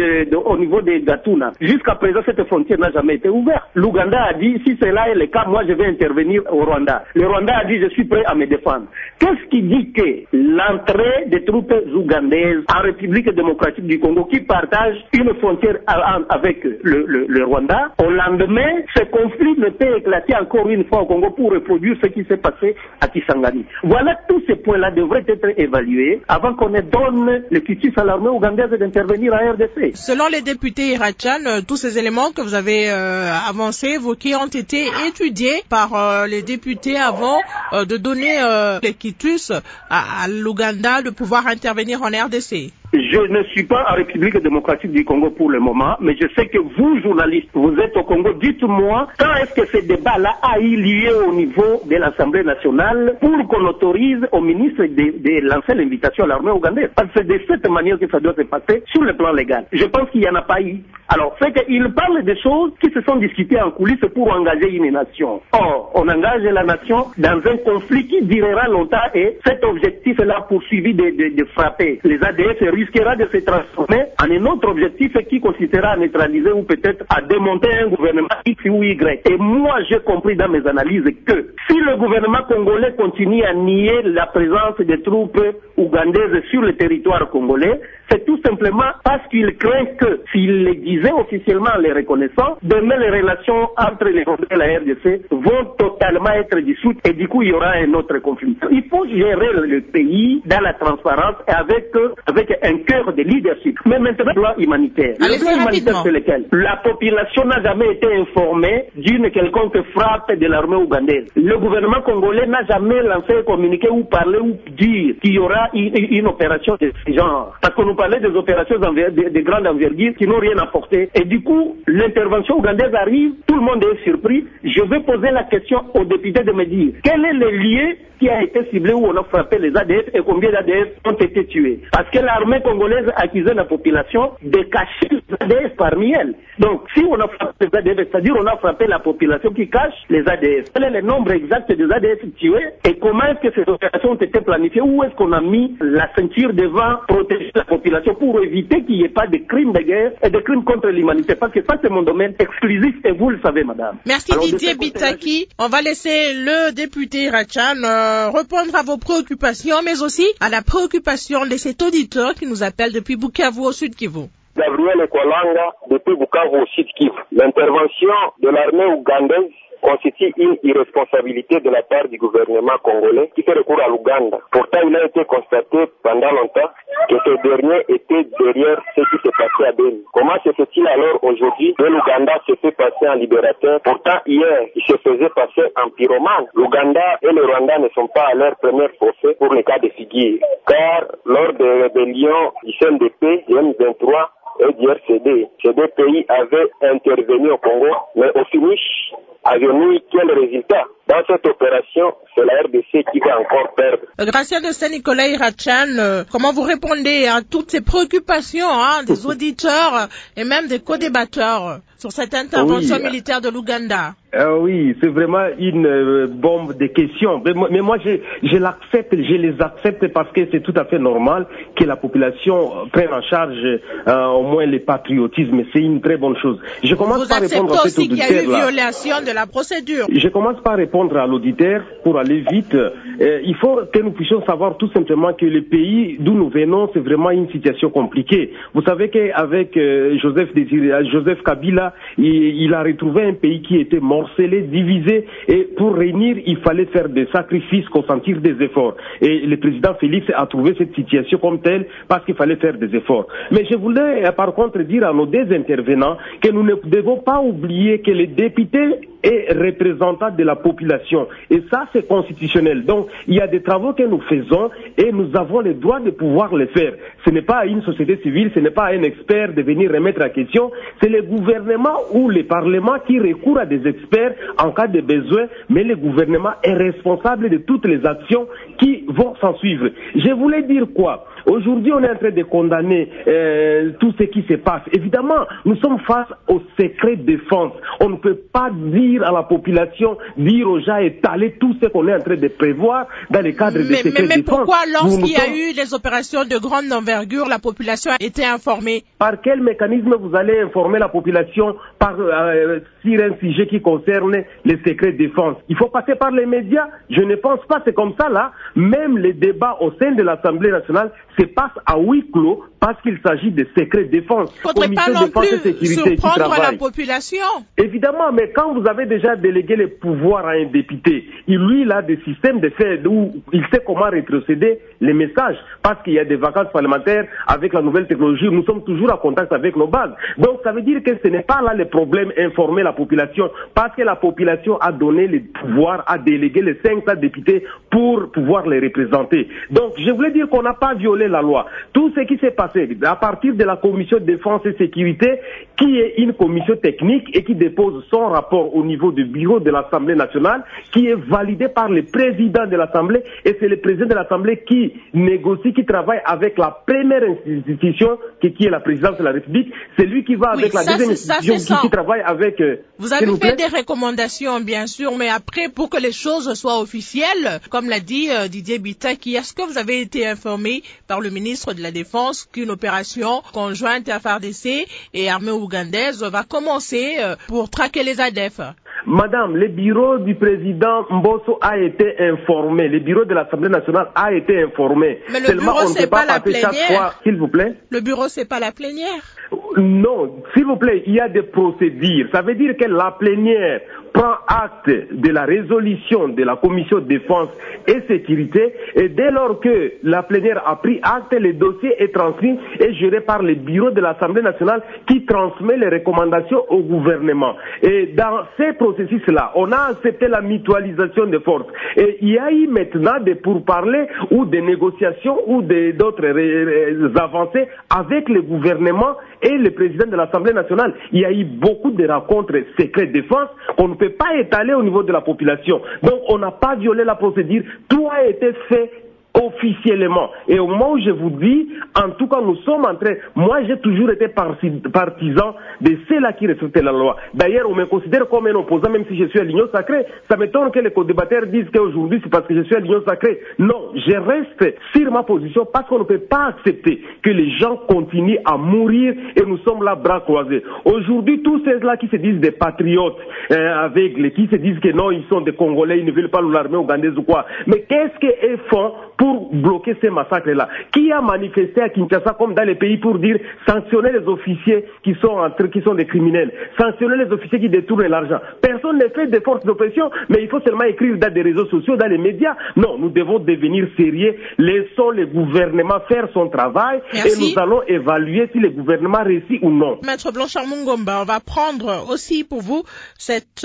Speaker 7: de Gatuna. Jusqu'à présent, cette frontière n'a jamais été ouverte. L'Ouganda a dit, si cela est le cas, moi je vais intervenir au Rwanda. Le Rwanda a dit, je suis prêt à me défendre. Qu'est-ce qui dit que l'entrée des troupes ougandaises en République démocratique du Congo, qui partagent une frontière avec le Rwanda, au lendemain, ce conflit ne peut éclater encore une fois au Congo pour reproduire ce qui s'est passé à Kisangani. Voilà, tous ces points-là devraient être évalués avant qu'on ne donne le quitus à l'armée ougandaise d'intervenir en RDC.
Speaker 1: Selon les députés Irachan, tous ces éléments que vous avez avancés, évoqués, ont été étudiés par les députés avant de donner le quitus à l'Ouganda de pouvoir intervenir en RDC.
Speaker 7: Je ne suis pas en République démocratique du Congo pour le moment, mais je sais que vous, journalistes, vous êtes au Congo. Dites-moi, quand est-ce que ce débat-là a eu lieu au niveau de l'Assemblée nationale pour qu'on autorise au ministre de lancer l'invitation à l'armée ougandaise? Parce que c'est de cette manière que ça doit se passer sur le plan légal. Je pense qu'il n'y en a pas eu. Alors, c'est qu'il parle des choses qui se sont discutées en coulisses pour engager une nation. Or, on engage la nation dans un conflit qui durera longtemps et cet objectif-là poursuivi de frapper les ADF risquera de se transformer en un autre objectif qui consistera à neutraliser ou peut-être à démonter un gouvernement X ou Y. Et moi, j'ai compris dans mes analyses que si le gouvernement congolais continue à nier la présence des troupes ougandaises sur le territoire congolais, c'est tout simplement parce qu'il craint que s'il les disait officiellement en les reconnaissant, demain les relations entre les Rwandais et la RDC vont totalement être dissoutes et du coup il y aura un autre conflit. Il faut gérer le pays dans la transparence et avec un cœur de leadership. Mais maintenant, le plan humanitaire. Le plan humanitaire, c'est lequel? La population n'a jamais été informée d'une quelconque frappe de l'armée ougandaise. Le gouvernement congolais n'a jamais lancé un communiqué ou parlé ou dire qu'il y aura une opération de ce genre. Parce que nous parlait des opérations de grande envergure qui n'ont rien apporté. Et du coup, l'intervention ougandaise arrive, tout le monde est surpris. Je vais poser la question aux députés de me dire quel est le lieu qui a été ciblé où on a frappé les ADF et combien d'ADF ont été tués. Parce que l'armée congolaise accusait la population de cacher les ADF parmi elles. Donc, si on a frappé les ADF, c'est-à-dire on a frappé la population qui cache les ADF. Quel est le nombre exact des ADF tués et comment est-ce que ces opérations ont été planifiées? Où est-ce qu'on a mis la ceinture devant protéger la population pour éviter qu'il n'y ait pas de crimes de guerre et de crimes contre l'humanité? Parce que ça, c'est mon domaine exclusif et vous le savez, madame.
Speaker 1: Merci. Alors, Didier Bitaki. On va laisser le député Rachan répondre à vos préoccupations, mais aussi à la préoccupation de cet auditeur qui nous appelle depuis Bukavu au Sud Kivu.
Speaker 8: Gabriel Ekolanga, depuis Bukavu au Sud Kivu. L'intervention de l'armée ougandaise constitue une irresponsabilité de la part du gouvernement congolais qui fait recours à l'Ouganda. Pourtant, il a été constaté pendant longtemps que ce dernier était derrière ce qui s'est passé à Beni. Comment se fait-il alors aujourd'hui que l'Ouganda se fait passer en libérateur? Pourtant, hier, il se faisait passer en pyromane. L'Ouganda et le Rwanda ne sont pas à leur première forfait pour le cas de figure. Car lors des rébellions du CNDP, du M23 et du RCD, ces deux pays avaient intervenu au Congo, mais au finish, avions-nous quel résultat? Dans cette opération, c'est la RDC qui va encore perdre.
Speaker 1: Grâce de Saint-Nicolas Irachan, comment vous répondez à toutes ces préoccupations des auditeurs et même des co-débatteurs sur cette intervention militaire de l'Ouganda?
Speaker 2: Oui, c'est vraiment une bombe de questions. Mais moi, je l'accepte, je les accepte parce que c'est tout à fait normal que la population prenne en charge au moins le patriotisme. C'est une très bonne chose. Je commence par répondre à cet auditeur-là. Vous acceptez aussi qu'il y a eu
Speaker 1: violation de la procédure?
Speaker 2: Je commence par répondre à l'auditeur pour aller vite. Il faut que nous puissions savoir tout simplement que le pays d'où nous venons, c'est vraiment une situation compliquée. Vous savez qu'avec Joseph Kabila, il a retrouvé un pays qui était morcelé, divisé, et pour réunir, il fallait faire des sacrifices, consentir des efforts. Et le président Félix a trouvé cette situation comme telle parce qu'il fallait faire des efforts. Mais je voulais par contre dire à nos deux intervenants que nous ne devons pas oublier que les députés est représentant de la population. Et ça, c'est constitutionnel. Donc, il y a des travaux que nous faisons et nous avons le droit de pouvoir les faire. Ce n'est pas à une société civile, ce n'est pas à un expert de venir remettre la question. C'est le gouvernement ou le Parlement qui recourt à des experts en cas de besoin, mais le gouvernement est responsable de toutes les actions qui vont s'en suivre. Je voulais dire quoi? Aujourd'hui, on est en train de condamner tout ce qui se passe. Évidemment, nous sommes face au secret défense. On ne peut pas dire à la population, dire aux gens, étaler tout ce qu'on est en train de prévoir dans le cadre des secrets défense.
Speaker 1: Mais pourquoi, lorsqu'il y a eu des opérations de grande envergure, la population a été informée?
Speaker 2: Par quel mécanisme vous allez informer la population sur un sujet qui concerne les secrets défense? Il faut passer par les médias? Je ne pense pas, c'est comme ça là. Même les débats au sein de l'Assemblée nationale se passent à huis clos parce qu'il s'agit de secrets défense.
Speaker 1: Il ne faudrait pas non plus surprendre la population.
Speaker 2: Évidemment, mais quand vous avez déjà délégué les pouvoirs à un député, lui il a des systèmes de fait où il sait comment rétrocéder les messages parce qu'il y a des vacances parlementaires avec la nouvelle technologie. Nous sommes toujours en contact avec nos bases. Donc ça veut dire que ce n'est pas là le problème informer la population parce que la population a donné les pouvoirs, a délégué les 500 députés pour pouvoir les représenter. Donc je voulais dire qu'on n'a pas violé la loi. Tout ce qui s'est passé à partir de la commission de défense et sécurité qui est une commission technique et qui dépose son rapport au niveau du bureau de l'Assemblée nationale qui est validé par le président de l'Assemblée et c'est le président de l'Assemblée qui négocie, qui travaille avec la première institution qui est la présidence de la République. C'est lui qui va avec la deuxième institution qui travaille avec...
Speaker 1: Vous avez fait des recommandations bien sûr, mais après pour que les choses soient officielles, comme l'a dit Didier Bitaki, est-ce que vous avez été informé par le ministre de la Défense qu'une opération conjointe FARDC et armée ougandaise va commencer pour traquer les ADF?
Speaker 2: Madame, le bureau du président Mbosso a été informé. Le bureau de l'Assemblée nationale a été informé.
Speaker 1: Mais le bureau, c'est pas la plénière.
Speaker 2: S'il vous plaît.
Speaker 1: Le bureau, c'est pas la plénière.
Speaker 2: Non, s'il vous plaît, il y a des procédures. Ça veut dire que la plénière prend acte de la résolution de la commission de défense et sécurité et dès lors que la plénière a pris acte, le dossier est transmis et géré par le bureau de l'Assemblée nationale qui transmet les recommandations au gouvernement. Et dans ces processus-là, on a accepté la mutualisation des forces. Et il y a eu maintenant des pourparlers ou des négociations ou d'autres avancées avec le gouvernement et le président de l'Assemblée nationale. Il y a eu beaucoup de rencontres secrètes défense qu'on ne peut pas étaler au niveau de la population. Donc on n'a pas violé la procédure. Tout a été fait officiellement. Et au moment où je vous dis, en tout cas, nous sommes en train... Moi, j'ai toujours été partisan de ceux-là qui respectent la loi. D'ailleurs, on me considère comme un opposant, même si je suis à l'Union sacrée. Ça m'étonne que les co-débatteurs disent qu'aujourd'hui, c'est parce que je suis à l'Union sacrée. Non, je reste sur ma position parce qu'on ne peut pas accepter que les gens continuent à mourir et nous sommes là bras croisés. Aujourd'hui, tous ceux-là qui se disent des patriotes aveugles, qui se disent que non, ils sont des Congolais, ils ne veulent pas l'armée ougandaise ou quoi. Mais qu'est-ce qu'ils font pour bloquer ces massacres-là? Qui a manifesté à Kinshasa comme dans les pays pour dire sanctionner les officiers qui sont des criminels, sanctionner les officiers qui détournent l'argent? Personne ne fait des forces d'oppression, mais il faut seulement écrire dans des réseaux sociaux, dans les médias. Non, nous devons devenir sérieux. Laissons le gouvernement faire son travail. Merci. Et nous allons évaluer si le gouvernement réussit ou non.
Speaker 1: Maître Blanchard Mungomba, on va prendre aussi pour vous cette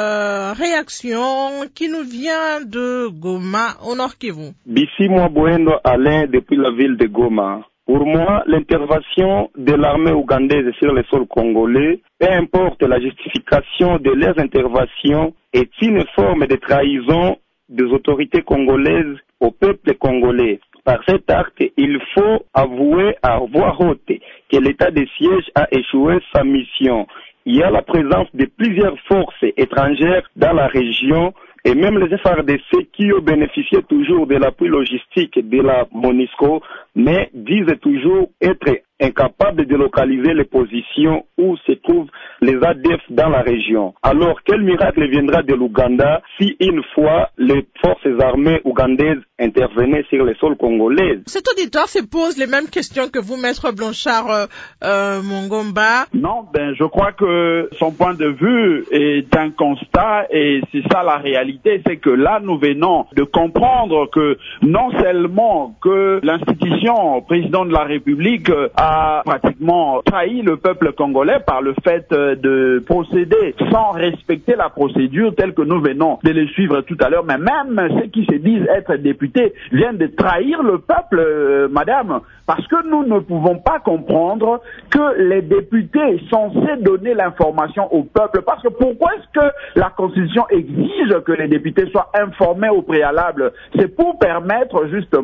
Speaker 1: réaction qui nous vient de Goma, au Nord Kivu.
Speaker 8: Moi, Boendo Alain, depuis la ville de Goma. Pour moi, l'intervention de l'armée ougandaise sur le sol congolais, peu importe la justification de leurs interventions, est une forme de trahison des autorités congolaises au peuple congolais. Par cet acte, il faut avouer à voix haute que l'état de siège a échoué sa mission. Il y a la présence de plusieurs forces étrangères dans la région et même les FARDC qui ont bénéficié toujours de l'appui logistique de la MONUSCO, mais disent toujours être incapables de localiser les positions où se trouvent les ADF dans la région. Alors, quel miracle viendra de l'Ouganda si une fois les forces armées ougandaises intervenaient sur le sol congolais?
Speaker 1: Cet auditeur se pose les mêmes questions que vous, Maître Blanchard Mungomba.
Speaker 3: Non, je crois que son point de vue est un constat et c'est ça la réalité, c'est que là, nous venons de comprendre que non seulement que l'institution président de la République a pratiquement trahi le peuple congolais par le fait de procéder sans respecter la procédure telle que nous venons de les suivre tout à l'heure, mais même ceux qui se disent être députés viennent de trahir le peuple, madame, parce que nous ne pouvons pas comprendre que les députés sont censés donner l'information au peuple, parce que pourquoi est-ce que la Constitution exige que les députés soient informés au préalable? C'est pour permettre justement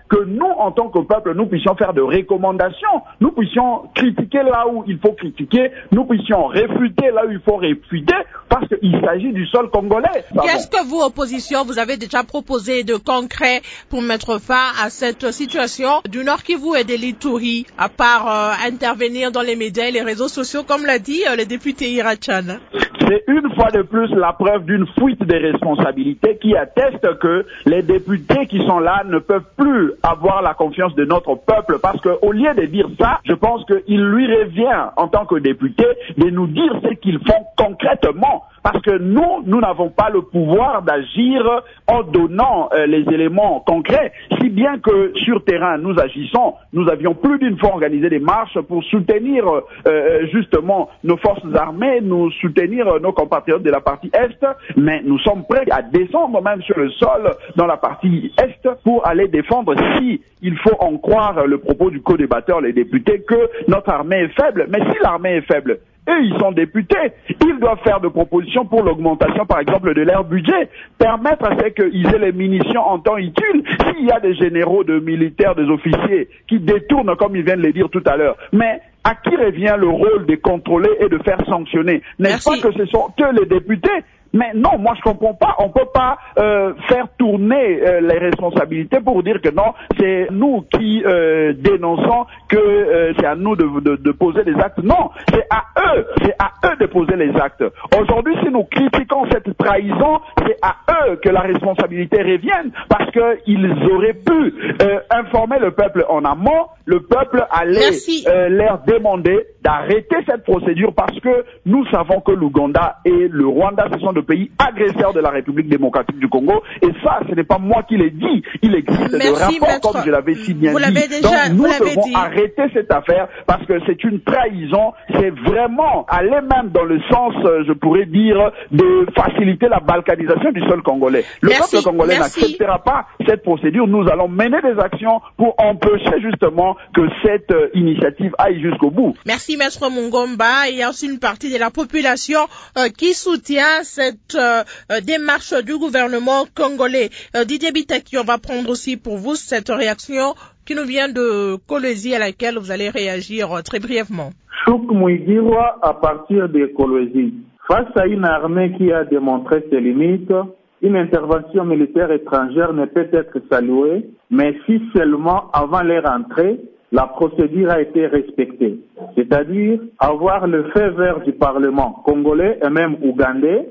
Speaker 3: que nous, en tant que peuple, nous puissions faire de recommandations, nous puissions critiquer là où il faut critiquer, nous puissions réfuter là où il faut réfuter, parce qu'il s'agit du sol congolais.
Speaker 1: Qu'est-ce que vous, opposition, vous avez déjà proposé de concret pour mettre fin à cette situation du Nord Kivu et de l'Ituri, à part intervenir dans les médias et les réseaux sociaux, comme l'a dit le député Irachan?
Speaker 3: C'est une fois de plus la preuve d'une fuite des responsabilités qui atteste que les députés qui sont là ne peuvent plus avoir la confiance de notre peuple, parce qu'au lieu de dire ça, je pense qu'il lui revient en tant que député de nous dire ce qu'ils font concrètement. Parce que nous n'avons pas le pouvoir d'agir en donnant les éléments concrets, si bien que sur terrain nous agissons. Nous avions plus d'une fois organisé des marches pour soutenir justement nos forces armées, nous soutenir nos compatriotes de la partie Est, mais nous sommes prêts à descendre même sur le sol dans la partie Est pour aller défendre, si il faut en croire le propos du co-débatteur, les députés, que notre armée est faible. Mais si l'armée est faible, eux, ils sont députés. Ils doivent faire de propositions pour l'augmentation, par exemple, de leur budget. Permettre à ce qu'ils aient les munitions en temps utile. S'il y a des généraux, de militaires, des officiers qui détournent, comme ils viennent de le dire tout à l'heure. Mais à qui revient le rôle de contrôler et de faire sanctionner? N'est-ce pas que ce sont que les députés? Mais non, moi je comprends pas. On peut pas faire tourner les responsabilités pour dire que non, c'est nous qui dénonçons, que c'est à nous de poser les actes. Non, c'est à eux de poser les actes. Aujourd'hui, si nous critiquons cette trahison, c'est à eux que la responsabilité revienne, parce que ils auraient pu informer le peuple en amont. Le peuple allait leur demander d'arrêter cette procédure, parce que nous savons que l'Ouganda et le Rwanda, ce sont de pays agresseurs de la République démocratique du Congo, et ça, ce n'est pas moi qui l'ai dit, il existe des rapports, comme je l'avais si bien dit. Donc nous devons arrêter cette affaire, parce que c'est une trahison, c'est vraiment aller même dans le sens, je pourrais dire, de faciliter la balkanisation du sol congolais. Le peuple congolais n'acceptera pas cette procédure. Nous allons mener des actions pour empêcher justement que cette initiative aille jusqu'au bout.
Speaker 1: Merci Maître Mungomba. Il y a aussi une partie de la population qui soutient cette démarche du gouvernement congolais. Didier Bitaki, on va prendre aussi pour vous cette réaction qui nous vient de Kolwezi, à laquelle vous allez réagir très brièvement.
Speaker 9: Chouk Mouigirwa, à partir de Kolwezi. Face à une armée qui a démontré ses limites, une intervention militaire étrangère ne peut être saluée, mais si seulement avant leur entrée, la procédure a été respectée. C'est-à-dire avoir le feu vert du Parlement congolais et même ougandais,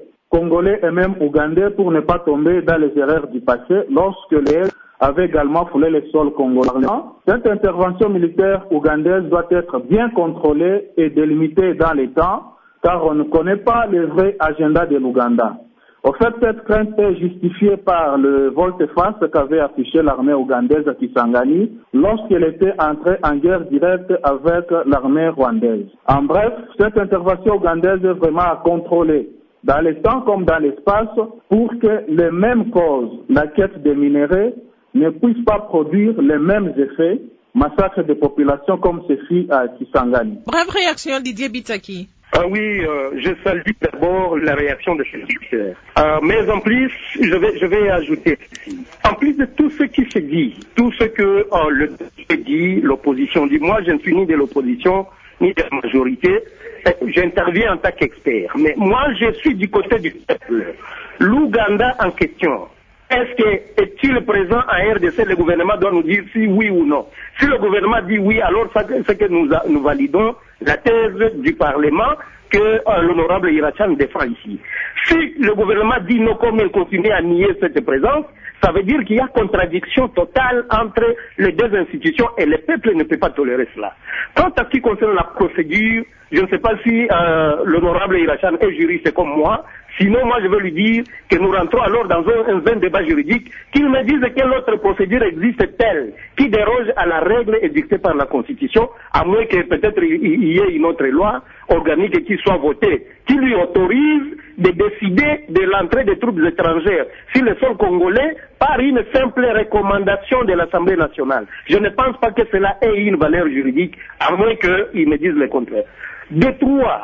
Speaker 9: pour ne pas tomber dans les erreurs du passé lorsque les avait également foulé les sols congolais. Cette intervention militaire ougandaise doit être bien contrôlée et délimitée dans les temps, car on ne connaît pas le vrai agenda de l'Ouganda. Au fait, cette crainte est justifiée par le volte-face qu'avait affiché l'armée ougandaise à Kisangani lorsqu'elle était entrée en guerre directe avec l'armée rwandaise. En bref, cette intervention ougandaise est vraiment à contrôler dans les temps comme dans l'espace pour que les mêmes causes, la quête des minéraux, ne puissent pas produire les mêmes effets, massacre des populations comme ce fut à Kisangani.
Speaker 1: Bref réaction, Didier Bitaki.
Speaker 7: Oui, je salue d'abord la réaction de ce discussion. Mais en plus, je vais ajouter, en plus de tout ce qui se dit, tout ce que le dit, l'opposition dit, moi je ne suis ni de l'opposition, ni de la majorité, j'interviens en tant qu'expert. Mais moi je suis du côté du peuple. L'Ouganda en question, est-il présent à RDC? Le gouvernement doit nous dire si oui ou non. Si le gouvernement dit oui, alors c'est que nous validons la thèse du Parlement que l'honorable Irachan défend ici. Si le gouvernement dit non, comme il continue à nier cette présence, ça veut dire qu'il y a contradiction totale entre les deux institutions et le peuple ne peut pas tolérer cela. Quant à ce qui concerne la procédure, je ne sais pas si l'honorable Irachan est juriste comme moi. Sinon, moi, je veux lui dire que nous rentrons alors dans un vain débat juridique, qu'il me dise quelle autre procédure existe-t-elle qui déroge à la règle édictée par la Constitution, à moins que peut-être il y ait une autre loi organique qui soit votée, qui lui autorise de décider de l'entrée des troupes étrangères sur le sol congolais par une simple recommandation de l'Assemblée nationale. Je ne pense pas que cela ait une valeur juridique, à moins qu'ils me disent le contraire. De trois,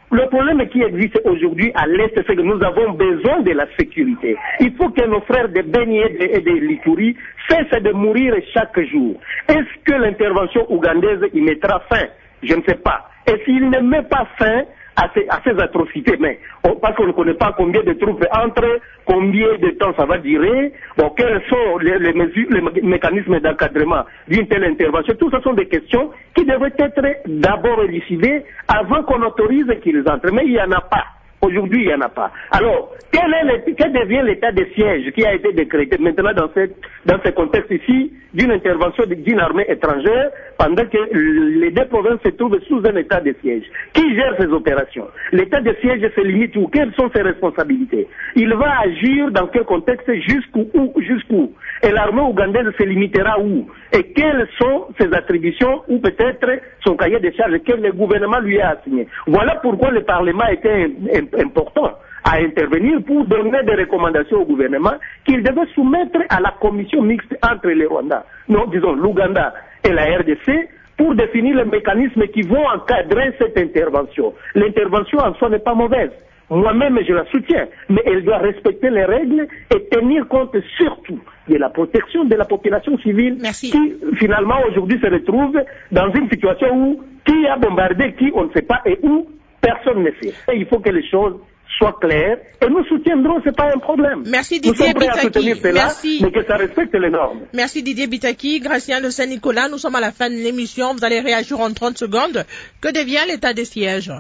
Speaker 7: Le problème qui existe aujourd'hui à l'Est, c'est que nous avons besoin de la sécurité. Il faut que nos frères de Beni et de Lituri cessent de mourir chaque jour. Est-ce que l'intervention ougandaise y mettra fin? Je ne sais pas. Et s'il ne met pas fin à ces atrocités, mais parce qu'on ne connaît pas combien de troupes entrent, combien de temps ça va durer, bon, quels sont les mesures, les mécanismes d'encadrement d'une telle intervention, tout ça sont des questions qui devraient être d'abord élucidées avant qu'on autorise qu'ils entrent. Mais il n'y en a pas. Aujourd'hui, il n'y en a pas. Alors, quel devient l'état de siège qui a été décrété maintenant dans ce contexte ici d'une intervention d'une armée étrangère pendant que les deux provinces se trouvent sous un état de siège? Qui gère ces opérations? L'état de siège se limite où? Quelles sont ses responsabilités? Il va agir dans quel contexte? Jusqu'où? Et l'armée ougandaise se limitera où? Et quelles sont ses attributions ou peut-être son cahier de charges que le gouvernement lui a assigné? Voilà pourquoi le Parlement était important à intervenir pour donner des recommandations au gouvernement qu'il devait soumettre à la commission mixte entre les Rwandais, l'Ouganda et la RDC pour définir les mécanismes qui vont encadrer cette intervention. L'intervention en soi n'est pas mauvaise. Moi-même, je la soutiens, mais elle doit respecter les règles et tenir compte surtout de la protection de la population civile.
Speaker 1: Merci.
Speaker 7: Qui, finalement, aujourd'hui se retrouve dans une situation où qui a bombardé qui, on ne sait pas, et où personne ne sait. Et il faut que les choses soient claires et nous soutiendrons, c'est pas un problème.
Speaker 1: Merci Didier
Speaker 7: Nous sommes prêts à soutenir cela,
Speaker 1: Merci.
Speaker 7: mais que ça respecte les normes.
Speaker 1: Merci Didier Bitaki, Gracien de Saint-Nicolas. Nous sommes à la fin de l'émission. Vous allez réagir en 30 secondes. Que devient l'état des sièges?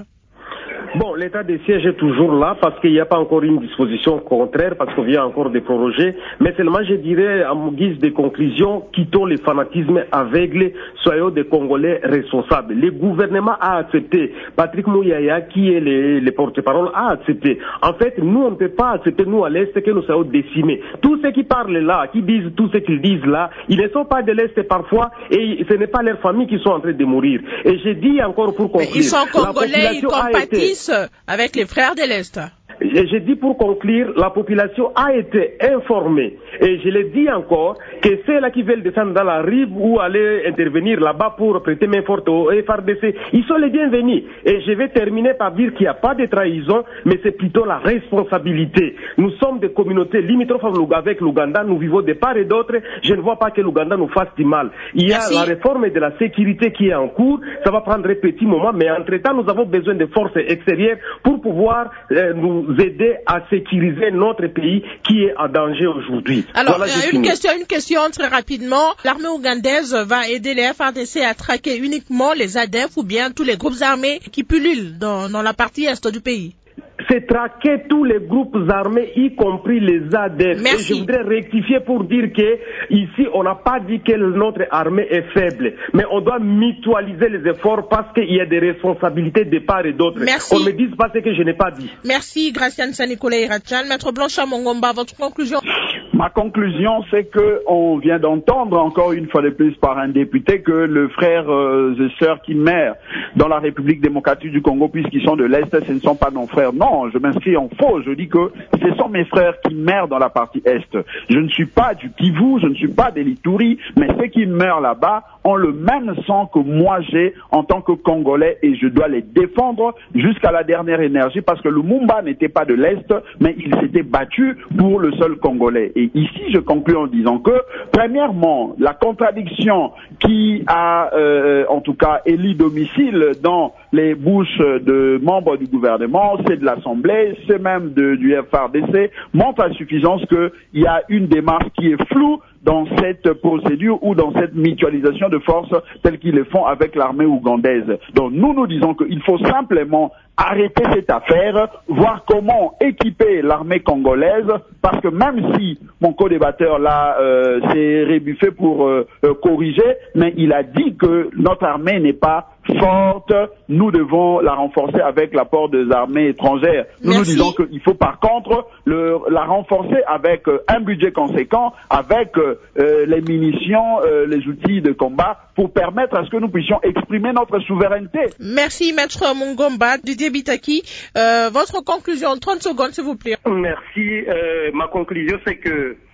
Speaker 2: Bon, l'état des sièges est toujours là parce qu'il n'y a pas encore une disposition contraire, parce qu'on vient encore de proroger. Mais seulement, je dirais, à mon guise de conclusion, quittons le fanatisme aveugle, soyons des Congolais responsables. Le gouvernement a accepté. Patrick Mouyaya, qui est le porte-parole, a accepté. En fait, nous, on ne peut pas accepter, nous, à l'Est, que nous soyons décimés. Tous ceux qui parlent là, qui disent tout ce qu'ils disent là, ils ne sont pas de l'Est parfois, et ce n'est pas leurs familles qui sont en train de mourir. Et je dis encore pour conclure.
Speaker 1: Ils sont Congolais, ils compatissent avec les frères de l'Est.
Speaker 2: Je dis pour conclure, la population a été informée. Et je le dis encore, que ceux-là qui veulent descendre dans la rive ou aller intervenir là-bas pour prêter main forte au FRDC, ils sont les bienvenus. Et je vais terminer par dire qu'il n'y a pas de trahison, mais c'est plutôt la responsabilité. Nous sommes des communautés limitrophes avec l'Ouganda, nous vivons de part et d'autre. Je ne vois pas que l'Ouganda nous fasse du mal. Il y a la réforme de la sécurité qui est en cours, ça va prendre un petit moment, mais entre-temps, nous avons besoin de forces extérieures pour pouvoir nous aider à sécuriser notre pays qui est en danger aujourd'hui.
Speaker 1: Alors, voilà, une question très rapidement. L'armée ougandaise va aider les FRDC à traquer uniquement les ADF ou bien tous les groupes armés qui pullulent dans la partie est du pays?
Speaker 2: C'est traquer tous les groupes armés, y compris les ADF.
Speaker 1: Merci.
Speaker 2: Et je voudrais rectifier pour dire que ici, on n'a pas dit que notre armée est faible, mais on doit mutualiser les efforts parce qu'il y a des responsabilités de part et d'autre.
Speaker 1: Merci.
Speaker 2: On ne me dise pas ce que je n'ai pas dit.
Speaker 1: Merci, Gracien Saint-Nicolas Irachan. Maître Blanchard Mongomba, votre conclusion?
Speaker 3: Ma conclusion, c'est que on vient d'entendre encore une fois de plus par un député que le frère et sœurs qui meurent dans la République démocratique du Congo, puisqu'ils sont de l'Est, ce ne sont pas nos frères. Non, je m'inscris en faux. Je dis que ce sont mes frères qui meurent dans la partie Est. Je ne suis pas du Kivu, je ne suis pas des Lituri, mais ceux qui meurent là-bas ont le même sang que moi j'ai en tant que Congolais et je dois les défendre jusqu'à la dernière énergie parce que Lumumba n'était pas de l'Est, mais il s'était battu pour le seul Congolais. Et ici, je conclue en disant que, premièrement, la contradiction qui a, en tout cas, élu domicile dans les bouches de membres du gouvernement, c'est de l'Assemblée, c'est même du FRDC, montre à suffisance qu'il y a une démarche qui est floue dans cette procédure ou dans cette mutualisation de forces telle qu'ils le font avec l'armée ougandaise. Donc nous disons qu'il faut simplement arrêter cette affaire, voir comment équiper l'armée congolaise, parce que même si mon co-débatteur là s'est rébuffé pour corriger, mais il a dit que notre armée n'est pas forte, nous devons la renforcer avec l'apport des armées étrangères. Nous disons qu'il faut par contre la renforcer avec un budget conséquent, avec les munitions, les outils de combat, pour permettre à ce que nous puissions exprimer notre souveraineté.
Speaker 1: Merci, Maître Mongomba. Didier Bitaki, votre conclusion, 30 secondes, s'il vous plaît.
Speaker 7: Merci. Ma conclusion, c'est que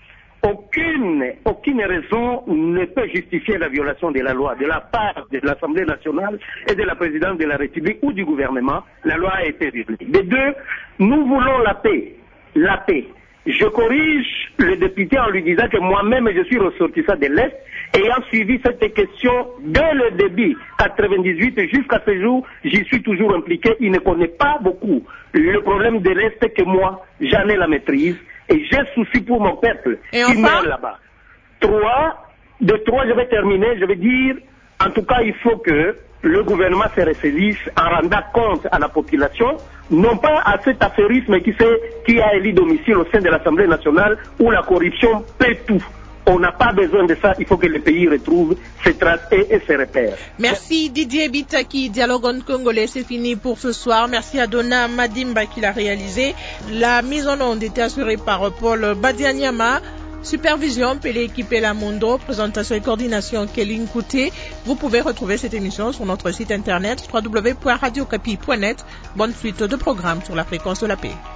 Speaker 7: aucune raison ne peut justifier la violation de la loi de la part de l'Assemblée nationale et de la présidente de la République ou du gouvernement. La loi a été violée. De deux, nous voulons la paix. La paix. Je corrige le député en lui disant que moi-même je suis ressortissant de l'Est, ayant suivi cette question dès le début, 98 jusqu'à ce jour, j'y suis toujours impliqué. Il ne connaît pas beaucoup le problème de l'Est que moi, j'en ai la maîtrise et j'ai souci pour mon peuple qui meurt là-bas. De trois, je vais terminer, je vais dire, en tout cas, il faut que le gouvernement se ressaisisse en rendant compte à la population, non pas à cet affairisme qui a élu domicile au sein de l'Assemblée nationale où la corruption paie tout. On n'a pas besoin de ça, il faut que le pays retrouve ses traces et ses repères.
Speaker 1: Merci Didier Bitaki, Dialogue en Congolais, c'est fini pour ce soir. Merci à Donna Madimba qui l'a réalisé. La mise en onde était assurée par Paul Badianyama. Supervision, Pélé Équipé Lamondo, présentation et coordination Kéline Kouté. Vous pouvez retrouver cette émission sur notre site internet www.radiocapi.net. Bonne suite de programmes sur la fréquence de la paix.